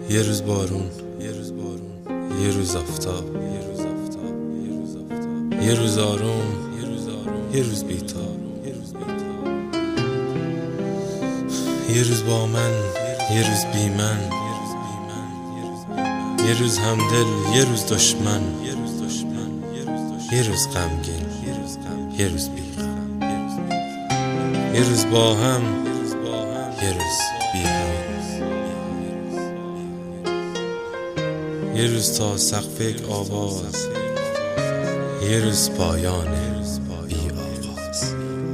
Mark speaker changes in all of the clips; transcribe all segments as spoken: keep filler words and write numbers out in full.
Speaker 1: یه روز بارون، یه روز بارون، یه روز آفتاب، یه روز آفتاب، یه روز آفتاب، یه روز آروم، یه روز آروم، یه روز بی‌تاب، یه روز بی‌تاب، یه روز با من، یه روز بی من، یه روز بی من، یه روز بی من، یه روز همدل، یه روز دشمن، یه روز دشمن، یه روز دشمن، یه روز غمگین، یه روز غم، یه روز بی غم، یه روز بی غم، یه روز با هم، یه روز با هم، یه روز بی هم. یه روز تا سقف یک آواز، یه روز پایان بی آغاز.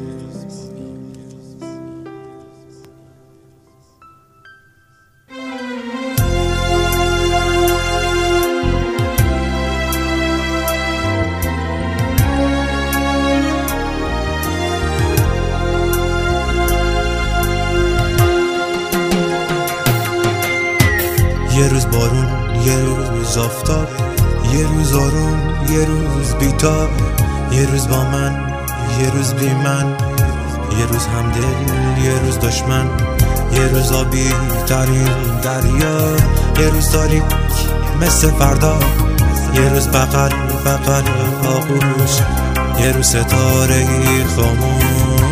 Speaker 2: یه روز بارون، یه روز آفتاب، یه روز آروم، یه روز بی‌تاب، یه روز با من، یه روز بی من، یه روز همدل، یه روز دشمن، یه روز آبی ترین دریا، یه روز تاریک مثل فردا، یه روز بغل بغل آغوش، یه روز ستاره خاموش،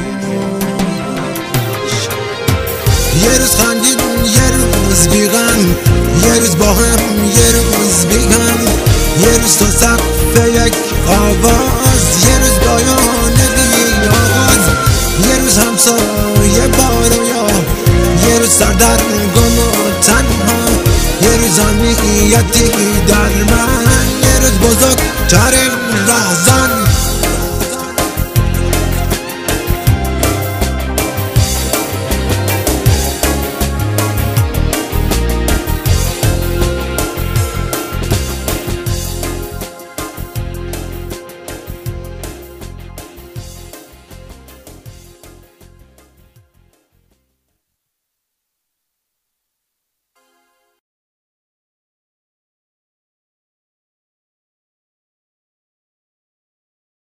Speaker 2: یه روز خندید، یه روز بیغم، یه روز با هم، یه روز بیغم، یه روز تا سقف یک آواز، یه روز پایان بی آغاز، یه روز همسایه با رویا، یه روز سردرگم و تنها، یه روز امنیتی در من، یه روز بزرگترین رهزن.